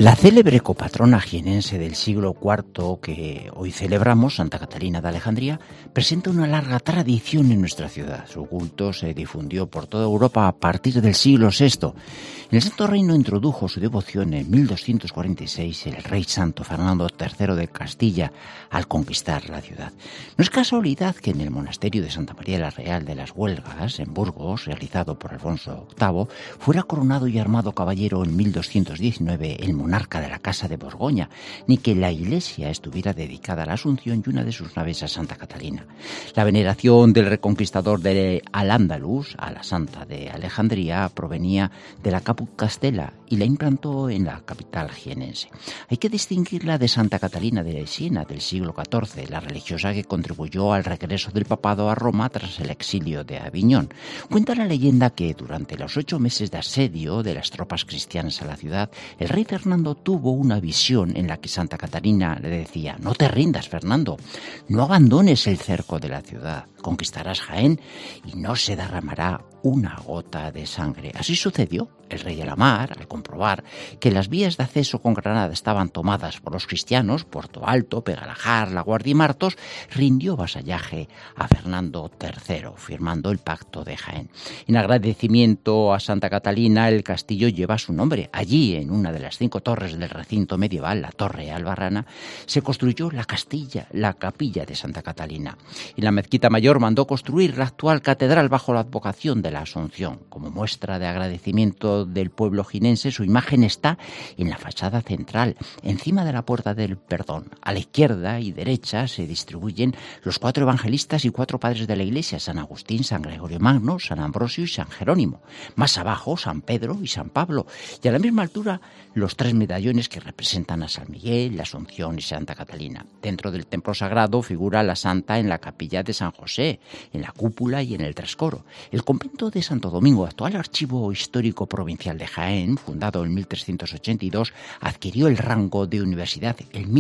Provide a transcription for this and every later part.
La célebre copatrona jienense del siglo IV que hoy celebramos, Santa Catalina de Alejandría, presenta una larga tradición en nuestra ciudad. Su culto se difundió por toda Europa a partir del siglo VI. En el Santo Reino introdujo su devoción en 1246 el rey santo Fernando III de Castilla al conquistar la ciudad. No es casualidad que en el monasterio de Santa María la Real de las Huelgas, en Burgos, realizado por Alfonso VIII, fuera coronado y armado caballero en 1219 el monarca de la Casa de Borgoña, ni que la iglesia estuviera dedicada a la Asunción y una de sus naves a Santa Catalina. La veneración del reconquistador de Al-Ándalus, a la Santa de Alejandría, provenía de la Caput Castella y la implantó en la capital jienense. Hay que distinguirla de Santa Catalina de Siena del siglo XIV, la religiosa que contribuyó al regreso del papado a Roma tras el exilio de Aviñón. Cuenta la leyenda que durante los 8 meses de asedio de las tropas cristianas a la ciudad, el rey Fernando tuvo una visión en la que Santa Catalina le decía: «No te rindas, Fernando, no abandones el cerco de la ciudad, conquistarás Jaén y no se derramará una gota de sangre». Así sucedió. El rey de la Mar, al comprobar que las vías de acceso con Granada estaban tomadas por los cristianos, Puerto Alto, Pegalajar, La Guardia y Martos, rindió vasallaje a Fernando III, firmando el Pacto de Jaén. En agradecimiento a Santa Catalina, el castillo lleva su nombre. Allí, en una de las 5 torres del recinto medieval, la Torre Albarrana, se construyó la capilla de Santa Catalina. En la mezquita mayor mandó construir la actual catedral bajo la advocación de la Asunción. Como muestra de agradecimiento del pueblo jinense, su imagen está en la fachada central, encima de la Puerta del Perdón. A la izquierda y derecha se distribuyen los 4 evangelistas y 4 padres de la Iglesia: San Agustín, San Gregorio Magno, San Ambrosio y San Jerónimo. Más abajo, San Pedro y San Pablo. Y a la misma altura, los 3 medallones que representan a San Miguel, la Asunción y Santa Catalina. Dentro del templo sagrado figura la santa en la capilla de San José, en la cúpula y en el trascoro. El convento de Santo Domingo, actual archivo histórico provincial de Jaén, fundado en 1382, adquirió el rango de universidad en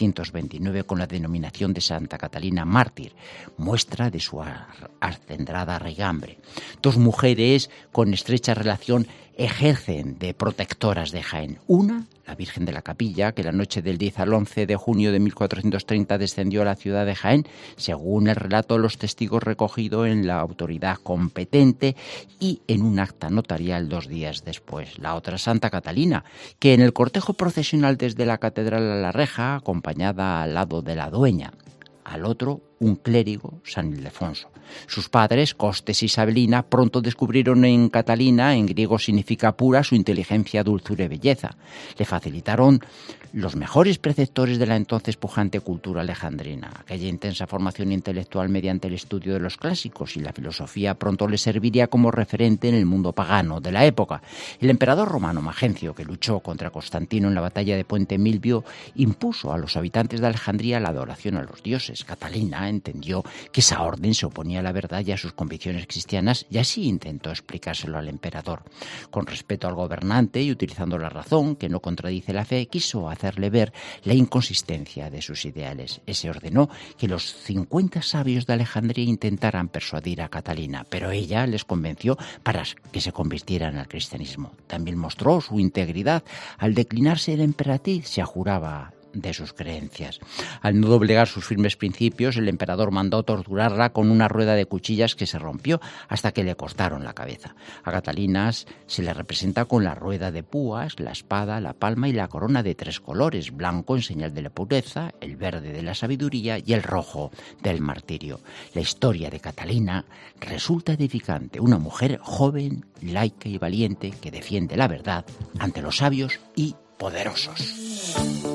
1629 con la denominación de Santa Catalina Mártir, muestra de su acendrada raigambre. 2 mujeres con estrecha relación ejercen de protectoras de Jaén. Una, la Virgen de la Capilla, que la noche del 10 al 11 de junio de 1430 descendió a la ciudad de Jaén, según el relato de los testigos recogido en la autoridad competente y en un acta notarial 2 días después. La otra, Santa Catalina, que en el cortejo procesional desde la catedral a la reja, acompañada al lado de la dueña. Al otro, un clérigo, San Ildefonso. Sus padres, Costes y Sabelina, pronto descubrieron en Catalina, en griego significa pura, su inteligencia, dulzura y belleza. Le facilitaron los mejores preceptores de la entonces pujante cultura alejandrina. Aquella intensa formación intelectual mediante el estudio de los clásicos y la filosofía pronto le serviría como referente en el mundo pagano de la época. El emperador romano Magencio, que luchó contra Constantino en la batalla de Puente Milvio, impuso a los habitantes de Alejandría la adoración a los dioses. Catalina entendió que esa orden se oponía a la verdad y a sus convicciones cristianas, y así intentó explicárselo al emperador. Con respeto al gobernante y utilizando la razón, que no contradice la fe, quiso hacerle ver la inconsistencia de sus ideales. Se ordenó que los 50 sabios de Alejandría intentaran persuadir a Catalina, pero ella les convenció para que se convirtieran al cristianismo. También mostró su integridad. Al declinarse la emperatriz, se juraba de sus creencias. Al no doblegar sus firmes principios, el emperador mandó torturarla con una rueda de cuchillas que se rompió hasta que le cortaron la cabeza. A Catalina se le representa con la rueda de púas, la espada, la palma y la corona de 3 colores: blanco en señal de la pureza, el verde de la sabiduría y el rojo del martirio. La historia de Catalina resulta edificante: una mujer joven, laica y valiente que defiende la verdad ante los sabios y poderosos.